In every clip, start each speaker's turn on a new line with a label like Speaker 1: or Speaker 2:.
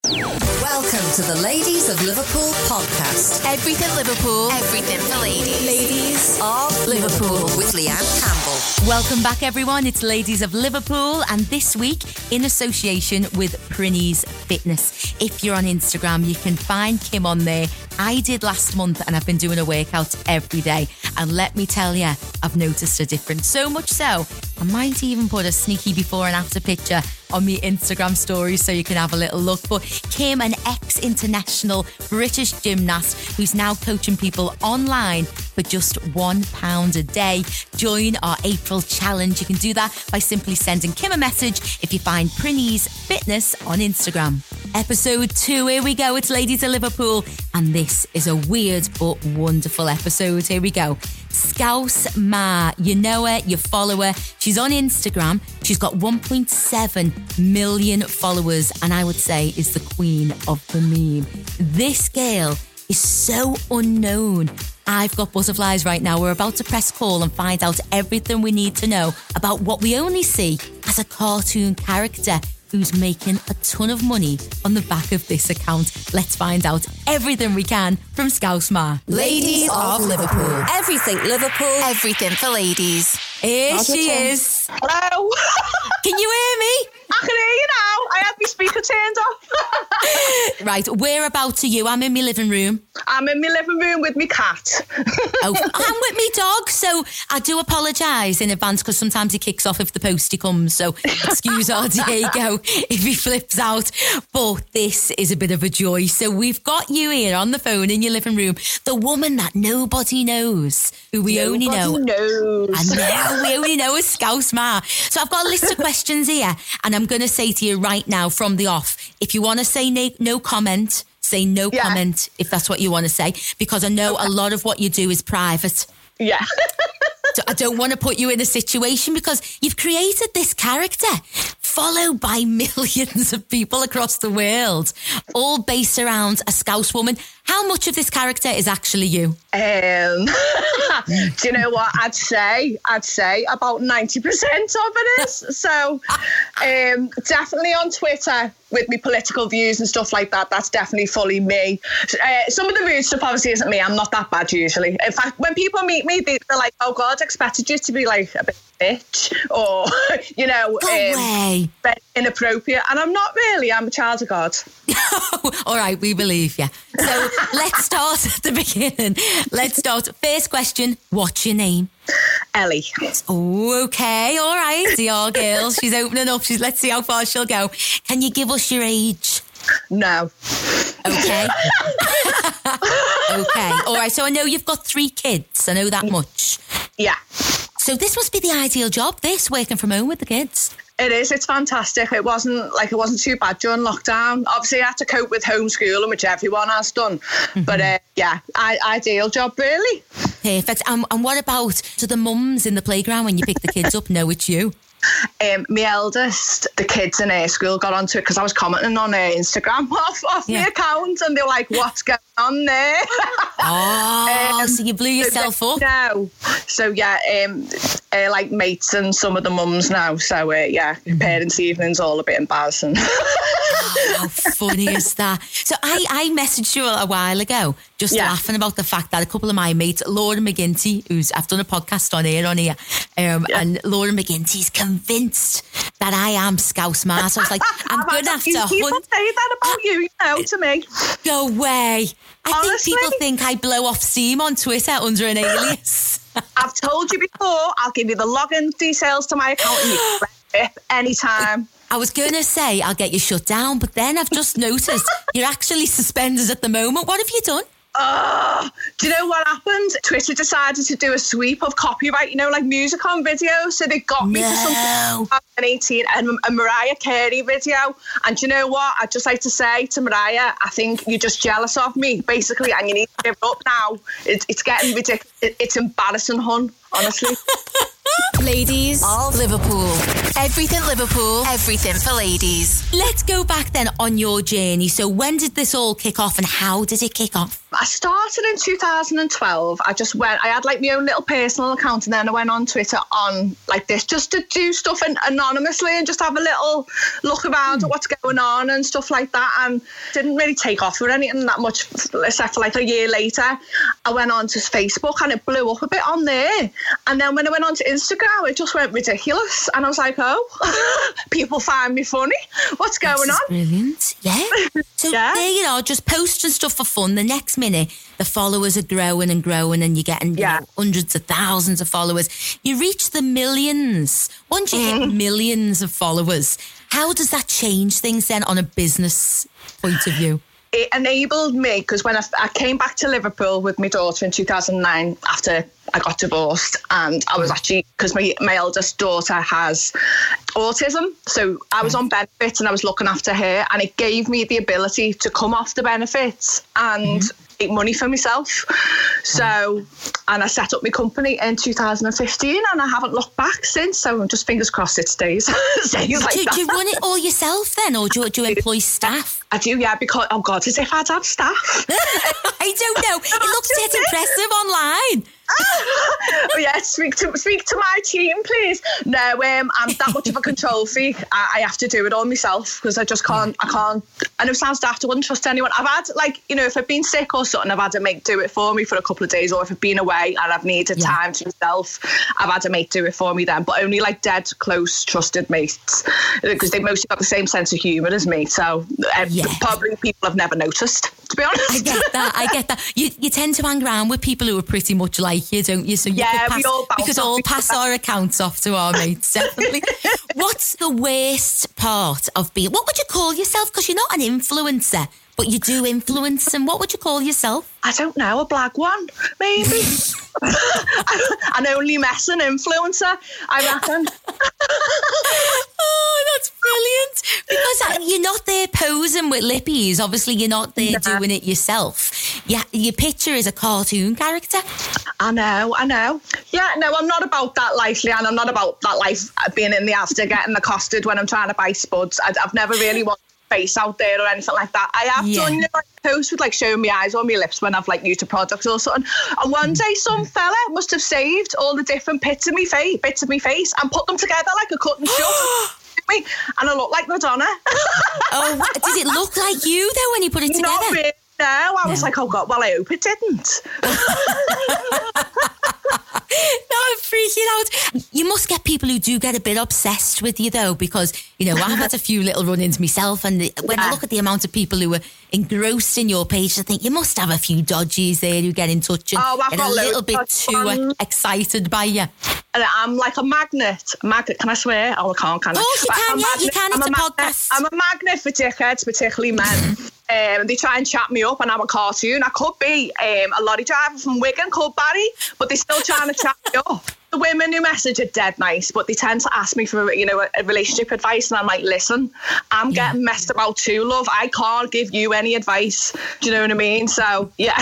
Speaker 1: Welcome to the Ladies of Liverpool podcast.
Speaker 2: Everything Liverpool, everything for ladies.
Speaker 1: Ladies of Liverpool with Leanne Campbell.
Speaker 2: Welcome back, everyone. It's Ladies of Liverpool, and this week in association with Prinny's Fitness. If you're on Instagram, you can find Kim on there. I did last month, and I've been doing a workout every day. And let me tell you, I've noticed a difference. So much so, I might even put a sneaky before and after picture on my Instagram stories so you can have a little look. But Kim, an ex-international British gymnast who's now coaching people online for just £1 a day. Join our April challenge. You can do that by simply sending Kim a message if you find Prinny's Fitness on Instagram. Episode 2, here we go. It's Ladies of Liverpool, and this is a weird but wonderful episode. Here we go. Scouse Ma, you know her, you follow her. She's on Instagram. She's got 1.7 million followers, and I would say is the queen of the meme. This girl is so unknown. I've got butterflies right now. We're about to press call and find out everything we need to know about what we only see as a cartoon character who's making a ton of money on the back of this account. Let's find out everything we can from Scouse Ma.
Speaker 1: Ladies of Liverpool. Everything Liverpool.
Speaker 2: Everything for ladies.
Speaker 1: Here she is.
Speaker 3: Hello.
Speaker 2: Can you hear me?
Speaker 3: I can hear you now. I had my speaker turned off.
Speaker 2: Right, whereabouts are you? I'm in my living room.
Speaker 3: I'm in my living room with my cat.
Speaker 2: Oh, I'm with me dog, so I do apologise in advance because sometimes he kicks off if the postie comes, so excuse our Diego if he flips out. But this is a bit of a joy. So we've got you here on the phone in your living room, the woman that nobody knows, who we only know.
Speaker 3: Knows.
Speaker 2: I know, we only know as Scouse Ma. So I've got a list of questions here, and I'm going to say to you right now from the off, if you want to say no comment, say no comment if that's what you want to say, because I know a lot of what you do is private.
Speaker 3: Yeah.
Speaker 2: So I don't want to put you in a situation because you've created this character followed by millions of people across the world, all based around a Scouse woman. How much of this character is actually you?
Speaker 3: Do you know what? I'd say about 90% of it is. So definitely on Twitter with me political views and stuff like that, that's definitely fully me. Some of the rude stuff obviously isn't me. I'm not that bad usually. In fact, when people meet me, they're like, oh God, I expected you to be like a bit bitch or, you know, inappropriate. And I'm not really. I'm a child of God.
Speaker 2: All right, we believe you. So let's start at the beginning. Let's start. First question, what's your name?
Speaker 3: Ellie.
Speaker 2: Oh, okay, all right. See our girl, she's opening up. Let's see how far she'll go. Can you give us your age?
Speaker 3: No.
Speaker 2: Okay. Okay, all right. So I know you've got 3 kids. I know that much.
Speaker 3: Yeah.
Speaker 2: So this must be the ideal job, this, working from home with the kids.
Speaker 3: It is. It's fantastic. It wasn't too bad during lockdown. Obviously, I had to cope with homeschooling, which everyone has done. Mm-hmm. But ideal job, really.
Speaker 2: Perfect. And what about to the mums in the playground when you pick the kids up? No, it's you.
Speaker 3: My eldest, the kids in her school got onto it because I was commenting on her Instagram off my account, and they were like, "What's going on there?"
Speaker 2: Oh, so you blew yourself up.
Speaker 3: No, so like mates and some of the mums now. So parents' evenings all a bit embarrassing.
Speaker 2: Oh, how funny is that? So I messaged you a while ago, just laughing about the fact that a couple of my mates, Laura McGinty, I've done a podcast on here, and Laura McGinty's convinced that I am Scouse Ma. So I was like, I'm going to have to hunt.
Speaker 3: People say that about you, to me.
Speaker 2: Go away. I
Speaker 3: Honestly,
Speaker 2: think people think I blow off steam on Twitter under an alias.
Speaker 3: I've told you before, I'll give you the login details to my account and you can rip anytime.
Speaker 2: I was going to say I'll get you shut down, but then I've just noticed you're actually suspended at the moment. What have you done?
Speaker 3: Do you know what happened? Twitter decided to do a sweep of copyright, like music on videos. So they got me for something 2018 and a Mariah Carey video. And do you know what? I'd just like to say to Mariah, I think you're just jealous of me, basically, and you need to give up now. It's getting ridiculous. It's embarrassing, hun, honestly.
Speaker 2: Ladies of Liverpool. Everything Liverpool, everything for ladies. Let's go back then on your journey. So when did this all kick off and how did it kick off?
Speaker 3: I started in 2012. I had like my own little personal account, and then I went on Twitter on like this just to do stuff anonymously and just have a little look around at what's going on and stuff like that, and didn't really take off or anything that much, except for like a year later I went on to Facebook and it blew up a bit on there. And then when I went on to Instagram, it just went ridiculous, and I was like, oh, people find me funny. What's going on?
Speaker 2: Brilliant. Yeah. So there you are, just posting stuff for fun. The next minute, the followers are growing and growing, and you're getting you know, hundreds of thousands of followers. You reach the millions. Once you hit millions of followers, how does that change things then on a business point of view?
Speaker 3: It enabled me, because when I came back to Liverpool with my daughter in 2009 after I got divorced, and I was actually, because my eldest daughter has autism, so I was on benefits and I was looking after her, and it gave me the ability to come off the benefits and make money for myself. So, and I set up my company in 2015, and I haven't looked back since, so I'm just fingers crossed it stays.
Speaker 2: Do you run it all yourself then, or do you employ staff?
Speaker 3: I do, yeah, because, oh God, as if I'd have staff.
Speaker 2: I don't know. It looks dead impressive online.
Speaker 3: Oh, yeah, speak to my team, please. No, I'm that much of a control freak. I have to do it all myself, because I just can't. I know it sounds daft, I wouldn't trust anyone. I've had, like, you know, if I've been sick or something, I've had a mate do it for me for a couple of days, or if I've been away and I've needed time to myself, I've had a mate do it for me then. But only like dead, close, trusted mates, because they've mostly got the same sense of humour as me. So probably people have never noticed, to be honest.
Speaker 2: I get that. You tend to hang around with people who are pretty much like you, don't you? So you could all pass our accounts off to our mates, definitely. What's the worst part of being, what would you call yourself? Because you're not an influencer, but you do influence, and what would you call yourself?
Speaker 3: I don't know, a black one, maybe. An only messing influencer, I reckon.
Speaker 2: Oh, that's brilliant. Because you're not there posing with lippies. Obviously, you're not there doing it yourself. Yeah, your picture is a cartoon character.
Speaker 3: I know. Yeah, no, I'm not about that life, Leanne. I'm not about that life, being in the Asda, getting accosted when I'm trying to buy spuds. I've never really wanted face out there or anything like that. I have done, you know, like posts with like showing my eyes or my lips when I've like used a product or something. And one day some fella must have saved all the different bits of my face and put them together like a cut and shut. And I look like Madonna.
Speaker 2: Oh, did it look like you though when you put it together?
Speaker 3: Not really, no. I was like, oh God, well, I hope it didn't.
Speaker 2: No, I'm freaking out. You must get people who do get a bit obsessed with you though, because, you know, I've had a few little run-ins myself, and when I look at the amount of people who are engrossed in your page, I think you must have a few dodgies there who get in touch and get a little bit too excited by you.
Speaker 3: And I'm like a magnet. Can I swear? Oh, I can't, can I?
Speaker 2: Oh, you can, yeah, you can. It's a podcast.
Speaker 3: I'm a magnet for dickheads, particularly men. They try and chat me up, and I'm a cartoon. I could be a lorry driver from Wigan called Barry, but they're still trying to chat me up. The women who message are dead nice, but they tend to ask me for, you know, a relationship advice, and I'm like, listen, I'm getting messed about too, love. I can't give you any advice. Do you know what I mean? So, yeah.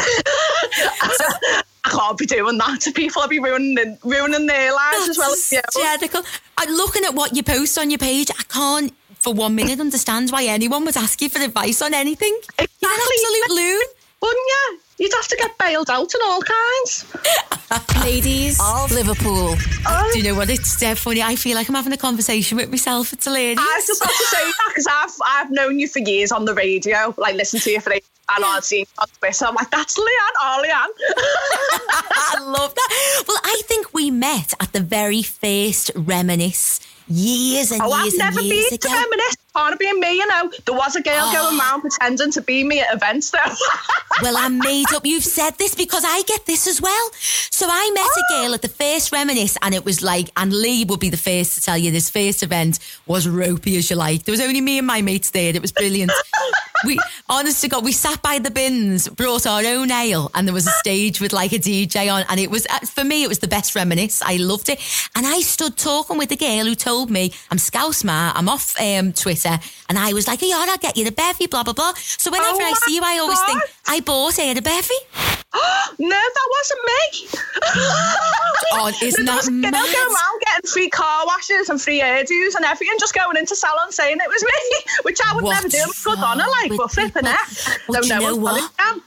Speaker 3: I can't be doing that to people. I'll be ruining their lives as well as you.
Speaker 2: I'm looking at what you post on your page. I can't for 1 minute understand why anyone would ask you for advice on anything.
Speaker 3: Exactly.
Speaker 2: You're an absolute loon.
Speaker 3: Wouldn't you? You'd have to get bailed out and all kinds.
Speaker 1: Ladies of Liverpool.
Speaker 2: Do you know what? It's dead funny. I feel like I'm having a conversation with myself. It's hilarious.
Speaker 3: I just have to say that because I've known you for years on the radio, like listen to you for ages, and I've seen you on Twitter. I'm like, that's Leanne. Leanne.
Speaker 2: I love that. Well, I think we met at the very first Reminisce years and years and years ago. I've never been to
Speaker 3: Reminisce. Part of being me, you know. There was a girl going around pretending to be me at events though.
Speaker 2: Well, I'm made up. You've said this because I get this as well. So I met a girl at the first Reminisce, and it was like, and Lee would be the first to tell you, this first event was ropey as you like. There was only me and my mates there. It was brilliant. We, honest to God, we sat by the bins, brought our own ale, and there was a stage with like a DJ on, and it was, for me, it was the best Reminisce. I loved it. And I stood talking with the girl who told me, I'm Scouse Ma, I'm off Twitter, and I was like, yeah, I'll get you the bevy, blah, blah, blah. So whenever I see you, I always think, I bought her the bevy.
Speaker 3: No, that wasn't me.
Speaker 2: Oh, isn't that mad?
Speaker 3: I'll go around getting free car washes and free hairdos and everything, just going into salons saying it was me, which I would never do. Good on her, like, but flipping it.
Speaker 2: Well, do you know what?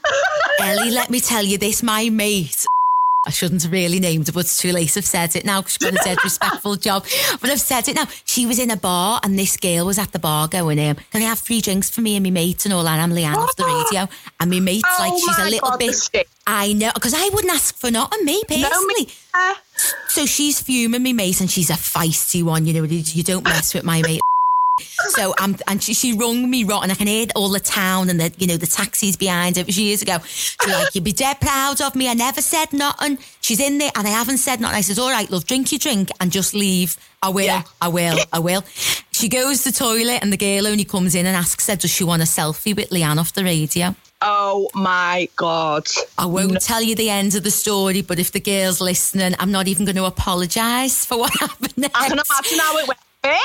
Speaker 2: Ellie, let me tell you this, my mate. I shouldn't have really named her, but it's too late. I've said it now because she's got a dead respectful job. But I've said it now. She was in a bar and this girl was at the bar going, can I have 3 drinks for me and my mate and all that? I'm Leanne off the radio. And my mate's like, she's a little bit... I know, because I wouldn't ask for nothing, me, personally. No, so she's fuming, me mate, and she's a feisty one. You know, you don't mess with my mate. So she rung me rotten. I can hear all the town and the taxis behind her. It was years ago. She's like, you'd be dead proud of me. I never said nothing. She's in there and I haven't said nothing. I said, all right, love, drink your drink and just leave. I will, yeah. I will. She goes to the toilet and the girl only comes in and asks her, does she want a selfie with Leanne off the radio?
Speaker 3: Oh my God.
Speaker 2: I won't tell you the end of the story, but if the girl's listening, I'm not even going to apologise for what happened next.
Speaker 3: I can imagine how it went.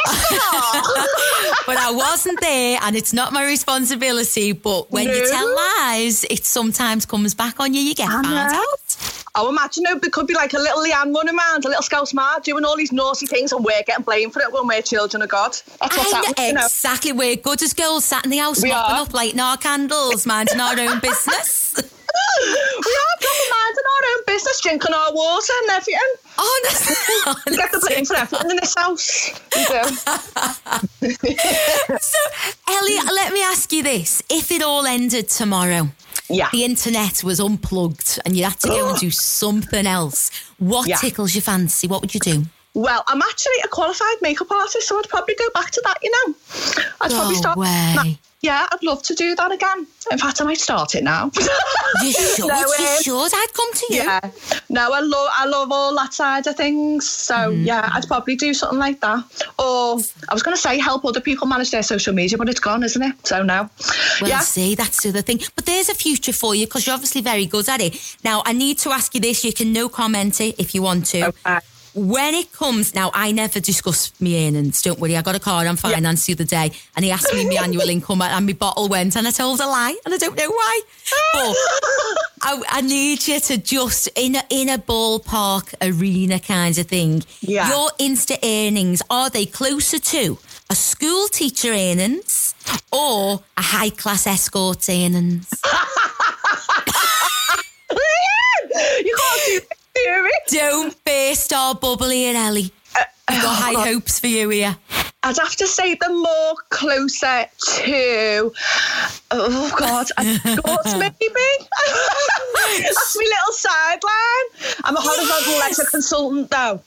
Speaker 2: But I wasn't there and it's not my responsibility, but when you tell lies it sometimes comes back on you. You get found out.
Speaker 3: I imagine it could be like a little Leanne running around, a little Scouse Mart doing all these naughty things and we're getting blamed for it when we're children of God. That's what's happening.
Speaker 2: Exactly. We're good as girls sat in the house mopping up, lighting our candles, minding our own business.
Speaker 3: We are proper minding our own business, drinking our water and everything.
Speaker 2: Honestly.
Speaker 3: We get the blame for everything in this house. We do.
Speaker 2: So, Ellie, let me ask you this. If it all ended tomorrow, the internet was unplugged and you had to go and do something else, what tickles your fancy? What would you do?
Speaker 3: Well, I'm actually a qualified makeup artist, so I'd probably go back to that, I'd probably start... Yeah, I'd love to do that again. In fact, I might start it now.
Speaker 2: You should. You should. I'd come to you.
Speaker 3: Yeah. No, I love all that side of things. So, yeah, I'd probably do something like that. Or I was going to say help other people manage their social media, but it's gone, isn't it? So, no.
Speaker 2: Well, see, that's the other thing. But there's a future for you because you're obviously very good at it. Now, I need to ask you this. You can no comment it if you want to. Okay. When it comes, now I never discuss my earnings, don't worry, I got a card on finance the other day and he asked me my annual income and my bottle went and I told a lie and I don't know why. But I need you to just, in a ballpark arena kind of thing, your Insta earnings, are they closer to a school teacher earnings or a high class escort earnings?
Speaker 3: You can't do that.
Speaker 2: Don't burst our bubble here, Ellie. I've got high hopes for you here.
Speaker 3: I'd have to say they're more closer to, escorts maybe. That's my little sideline. I'm a horizontal lecture consultant though.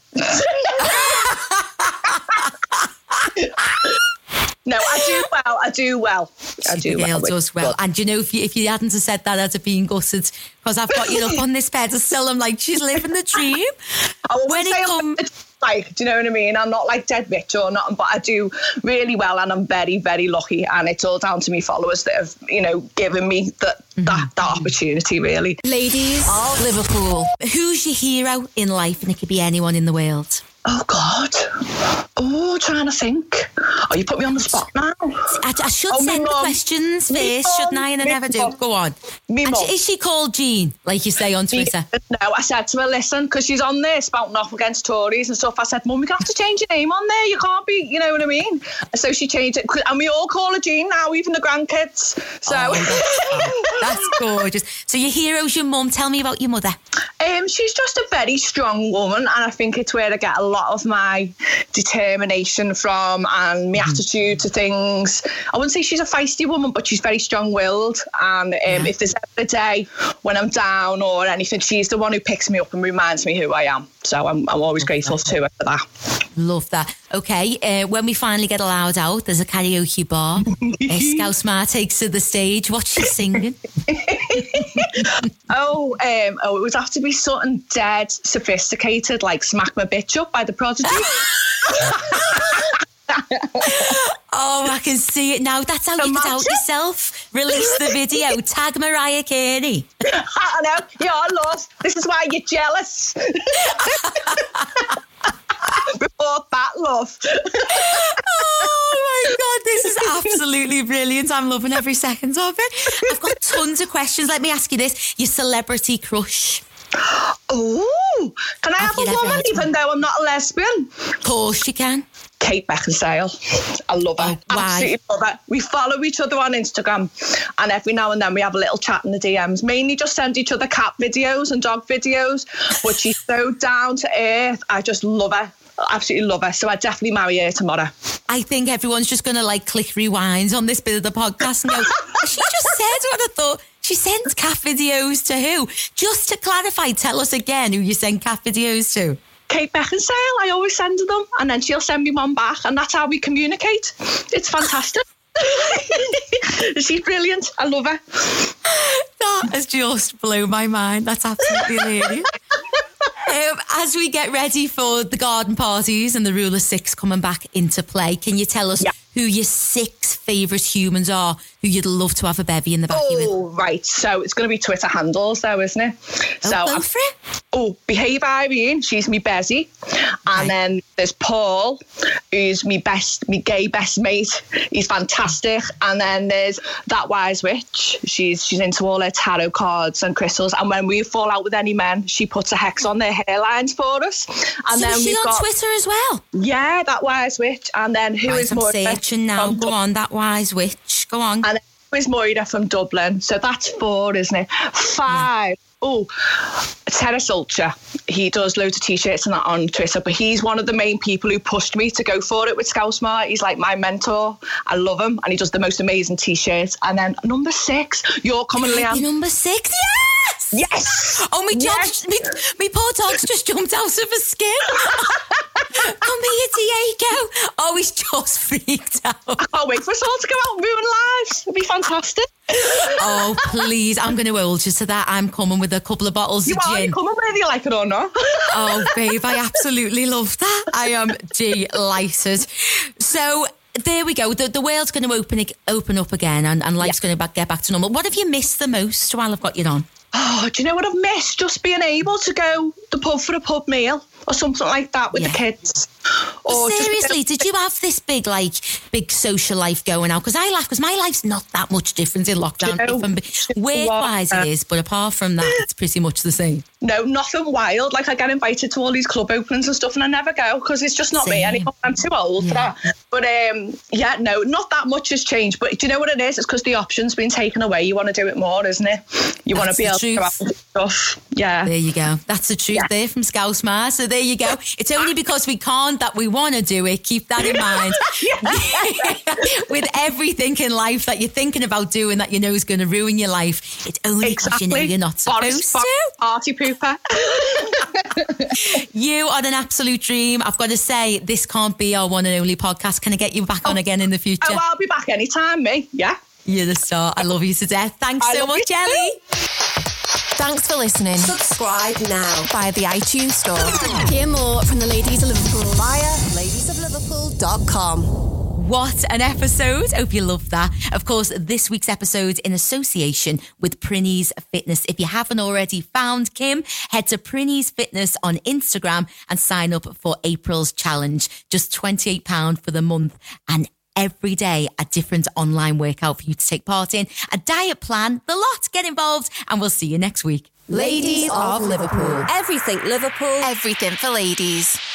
Speaker 3: No, I do well.
Speaker 2: Girl does well. And you know, if you hadn't have said that, I'd have been gutted because I've got you up on this pedestal. I'm like, she's living the dream.
Speaker 3: When it comes, like, do you know what I mean? I'm not like dead rich or nothing, but I do really well, and I'm very, very lucky. And it's all down to me followers that have, given me that opportunity. Really,
Speaker 2: ladies of Liverpool, who's your hero in life? And it could be anyone in the world.
Speaker 3: Oh, God. Oh, trying to think. Oh, you put me on the spot now.
Speaker 2: I should send the questions first, shouldn't I? And I never do. Go on. Is she called Jean, like you say on Twitter?
Speaker 3: No, I said to her, listen, because she's on there spouting off against Tories and stuff. I said, Mum, you have to change your name on there. You can't be, you know what I mean? So she changed it. And we all call her Jean now, even the grandkids. So
Speaker 2: that's gorgeous. So your hero's your mum. Tell me about your mother.
Speaker 3: She's just a very strong woman, and I think it's where I get a lot of my determination from and my attitude to things. I wouldn't say she's a feisty woman, but she's very strong-willed, and if there's ever a day when I'm down or anything, she's the one who picks me up and reminds me who I am. So I'm always grateful to her for that.
Speaker 2: Love that. Okay, when we finally get allowed out, there's a karaoke bar. Scouse Ma takes to the stage. What's she singing?
Speaker 3: It would have to be something dead sophisticated, like Smack My Bitch Up by The Prodigy.
Speaker 2: Oh, I can see it now. That's how you get out yourself. Release the video. Tag Mariah Carey.
Speaker 3: I know. You're lost. This is why you're jealous. Report that, love.
Speaker 2: Oh my God, this is absolutely brilliant. I'm loving every second of it. I've got tons of questions. Let me ask you this. Your celebrity crush.
Speaker 3: Oh, can I have a woman even though I'm not a lesbian?
Speaker 2: Of course you can.
Speaker 3: Kate Beckinsale. I love her. Absolutely love her. We follow each other on Instagram, and every now and then we have a little chat in the DMs. Mainly just send each other cat videos and dog videos, but she's so down to earth. I just love her. Absolutely love her. So I'd definitely marry her tomorrow.
Speaker 2: I think everyone's just going to like click rewind on this bit of the podcast and go, she just said what I thought. She sends cat videos to who? Just to clarify, tell us again who you send cat videos to.
Speaker 3: Kate Beckinsale. I always send her them, and then she'll send me one back, and that's how we communicate. It's fantastic. She's brilliant. I love her.
Speaker 2: That has just blown my mind. That's absolutely hilarious. As we get ready for the garden parties and the Rule of Six coming back into play, can you tell us who your 6 favourite humans are who you'd love to have a bevy in the back with?
Speaker 3: Oh, right. So it's going to be Twitter handles though, isn't it?
Speaker 2: Go for it.
Speaker 3: Oh, Behave Irene, she's me Bezzy. And then there's Paul, who's me gay best mate. He's fantastic. And then there's That Wise Witch. She's into all her tarot cards and crystals. And when we fall out with any men, she puts a hex on their hairlines for us. And
Speaker 2: so
Speaker 3: then
Speaker 2: is she on Twitter as well?
Speaker 3: Yeah, That Wise Witch. And then who is more...
Speaker 2: I'm searching now. Go on, That Wise Witch. Go on.
Speaker 3: And then who is Moira from Dublin. So that's 4, isn't it? 5. Yeah. Oh, Terrace Ultra. He does loads of t-shirts and that on Twitter, but he's one of the main people who pushed me to go for it with Scousmart. He's like my mentor. I love him, and he does the most amazing t-shirts. And then number 6, you're coming, Leanne.
Speaker 2: Number 6, yes! Oh, my poor dog's just jumped out of his skin. Come here, Diego. Oh, he's just freaked out.
Speaker 3: I can't wait for us all to go out and ruin lives. It'll be fantastic.
Speaker 2: Oh, please. I'm going to hold you to that. I'm coming with a couple of bottles of gin.
Speaker 3: You're coming whether you like it or not.
Speaker 2: Oh, babe, I absolutely love that. I am delighted. So... there we go. The world's going to open up again, and life's going to get back to normal. What have you missed the most while I've got you on?
Speaker 3: Oh, do you know what I've missed? Just being able to go to the pub for a pub meal or something like that with the kids. Or
Speaker 2: seriously, did you have this big social life going out? Because I laugh, because my life's not that much different in lockdown. Work-wise it is, but apart from that, it's pretty much the same.
Speaker 3: No, nothing wild. Like, I get invited to all these club openings and stuff, and I never go because it's just not me anymore. I'm too old for that. But no, not that much has changed. But do you know what it is? It's because the option's been taken away. You want to do it more, isn't it? You want to be able to go out and do stuff. Yeah.
Speaker 2: There you go. That's the truth there from Scousmart. So there you go. It's only because we can't that we want to do it. Keep that in mind. With everything in life that you're thinking about doing that you know is going to ruin your life, it's only because you know you're not supposed to.
Speaker 3: Party pooper.
Speaker 2: You are an absolute dream. I've got to say, this can't be our one and only podcast. Can I get you back on again in the future?
Speaker 3: Oh, I'll be back anytime, me. Yeah.
Speaker 2: You're the star. I love you to death. Thanks so much, Ellie.
Speaker 1: Thanks for listening. Subscribe now
Speaker 4: via the iTunes store.
Speaker 1: Hear more from the Ladies of Liverpool via ladiesofliverpool.com.
Speaker 2: What an episode. Hope you loved that. Of course, this week's episode in association with Prinny's Fitness. If you haven't already found Kim, head to Prinny's Fitness on Instagram and sign up for April's challenge. Just £28 for the month, and every day a different online workout for you to take part in, a diet plan, the lot. Get involved, and we'll see you next week.
Speaker 1: Ladies of Liverpool. Everything Liverpool.
Speaker 4: Everything for ladies.